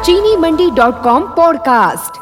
चीनीमंडी.com podcast.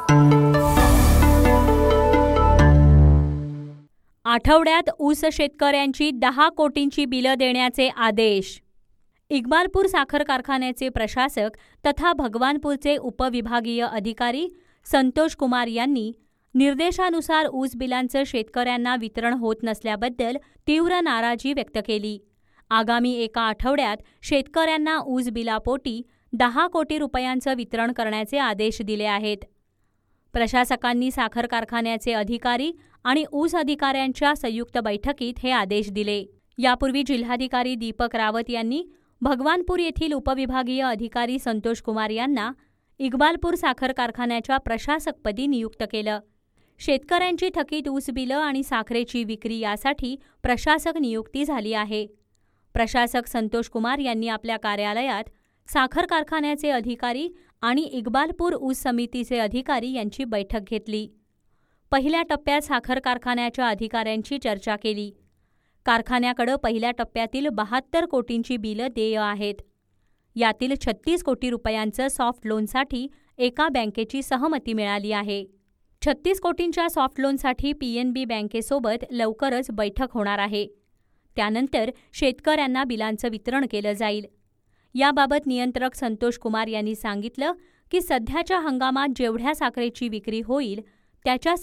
आठवड्यात ऊस शेतकऱ्यांची 10 कोटींची बिलं देण्याचे आदेश। इक्बालपूर साखर कारखान्याचे प्रशासक तथा भगवानपूरचे उपविभागीय अधिकारी संतोष कुमार यांनी निर्देशानुसार ऊस बिलांचं शेतकऱ्यांना वितरण होत नसल्याबद्दल तीव्र नाराजी व्यक्त केली। आगामी एका आठवड्यात शेतकऱ्यांना ऊस बिलापोटी 10 कोटी रुपयांचं वितरण करण्याचे आदेश दिले आहेत। प्रशासकांनी साखर कारखान्याचे अधिकारी आणि ऊस अधिकाऱ्यांच्या संयुक्त बैठकीत हे आदेश दिले। यापूर्वी जिल्हाधिकारी दीपक रावत यांनी भगवानपूर येथील उपविभागीय अधिकारी संतोष कुमार यांना इक्बालपूर साखर कारखान्याच्या प्रशासकपदी नियुक्त केलं। शेतकऱ्यांची थकीत ऊस बिलं आणि साखरेची विक्री यासाठी प्रशासक नियुक्ती झाली आहे। प्रशासक संतोष कुमार यांनी आपल्या कार्यालयात साखर कारखान्याचे अधिकारी आणि इक्बालपूर ऊस समितीचे अधिकारी यांची बैठक घेतली। पहिल्या टप्प्यात साखर कारखान्याच्या अधिकाऱ्यांची चर्चा केली। कारखान्याकडे पहिल्या टप्प्यातील 72 कोटींची बिलं देय आहेत। यातील 36 कोटी रुपयांचं सॉफ्ट लोनसाठी एका बँकेची सहमती मिळाली आहे। 36 कोटींच्या सॉफ्ट लोनसाठी PNB बँकेसोबत लवकरच बैठक होणार आहे। त्यानंतर शेतकऱ्यांना बिलांचं वितरण केलं जाईल। याबाबत नियंत्रक संतोष कुमार यांनी सांगितलं की सध्याच्या हंगामात जेवढ्या साखरेची विक्री होईल त्याच्या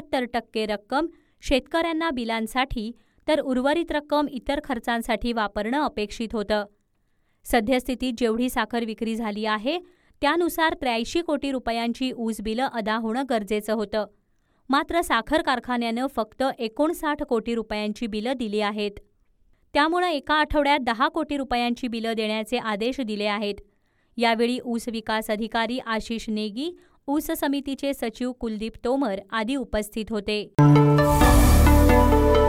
77% रक्कम शेतकऱ्यांना बिलांसाठी तर उर्वरित रक्कम इतर खर्चांसाठी वापरणं अपेक्षित होतं। सद्यस्थितीत जेवढी साखर विक्री झाली आहे त्यानुसार 83 कोटी रुपयांची ऊस बिलं अदा होणं गरजेचं होतं। मात्र साखर कारखान्यानं फक्त 59 कोटी रुपयांची बिलं दिली आहेत। त्यामुळे एका आठवड्यात 10 कोटी रुपयांची बिलं देण्याचे आदेश दिले आहेत। यावेळी ऊस विकास अधिकारी आशिष नेगी, ऊस समितीचे सचिव कुलदीप तोमर आदी उपस्थित होते।